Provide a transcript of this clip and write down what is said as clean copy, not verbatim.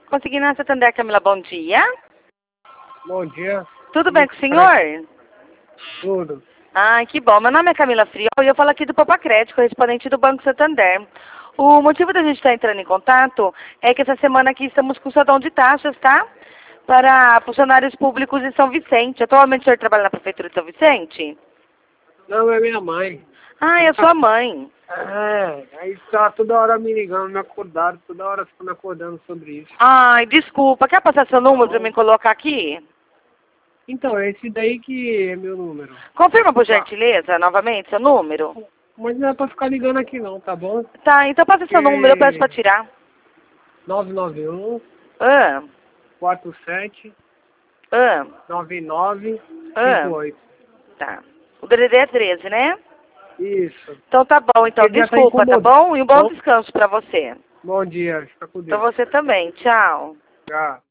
Consegui na Santander, Camila, bom dia. Bom dia. Tudo bem com o senhor? Tudo. Ai, que bom. Meu nome é Camila Friol e eu falo aqui do Popacrédito, correspondente do Banco Santander. O motivo da gente estar entrando em contato é que essa semana aqui estamos com saldão de taxas, tá? Para funcionários públicos em São Vicente. Atualmente o senhor trabalha na Prefeitura de São Vicente? Não, é minha mãe. Ah, eu sou a mãe. Aí tá toda hora me ligando, me acordando, toda hora fica me acordando sobre isso. Ai, desculpa. Quer passar seu número para me colocar aqui? Então, é esse daí que é meu número. Confirma, por gentileza, novamente, seu número. Mas não é pra ficar ligando aqui não, tá bom? Tá, então passa seu número, eu peço para tirar. 991 Ah, 47 ah, 9958. tá. O DDD é 13, né? Isso. Então tá bom, então Ele já tá desculpa, tá incomodado. bom? E um bom Bom. descanso para você. Bom dia, fica com Para Deus. você também, tchau. Tchau.